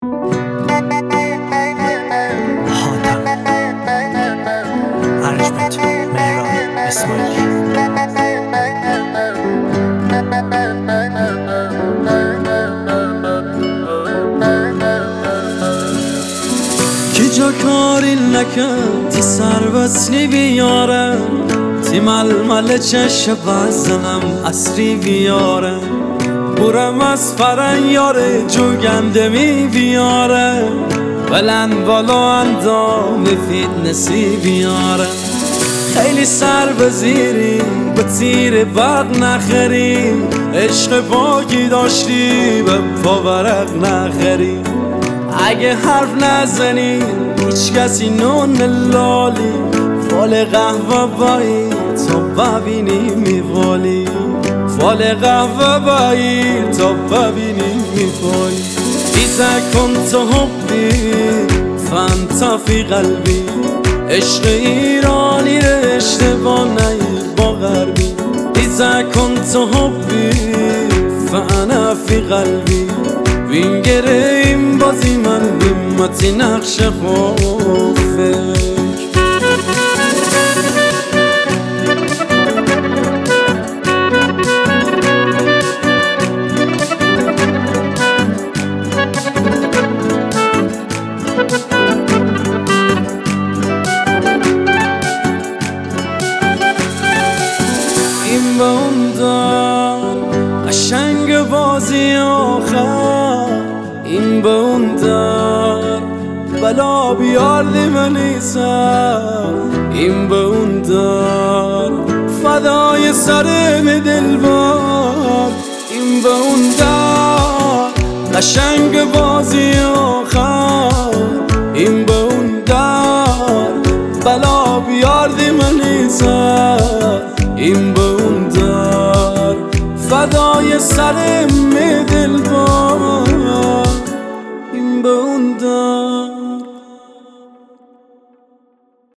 حاتم ارجمند مهران اسماعیلی. کی جا کاری نکن تی سر وصلی بیاره، تی ململ چش بزنم اصری بیاره، برم از فرن یاره جوگنده می بیاره، بلند بالا اندام فیتنسی بیاره. خیلی سر بزیری به تیر بد نخری، عشق پاکی داشتی به پاورق نخری. اگه حرف نزنی هیچ کسی نون لالی، فال قهوه بایی تا ببینی میوالی، فال قهوه بایی تا ببینی میوالی. ایزا کنت حبی فانتا فی قلبی، عشق ایرانی ره اشتباه نگیر با غربی. ایزا کنت حبی فانا فی قلبی، وینگره این بازی من بیمتی نقش خوفه. این به اون دار قشنگ بازی آخر، این به اون دار بلا بیاردی منی سر، این به اون دار فدای سرم دلبر، این به اون دار قشنگ بازی آخر، این به اون دار بلا بیاردی منی سر، این به اون دار فدای سرم دلبر، این به اون دار.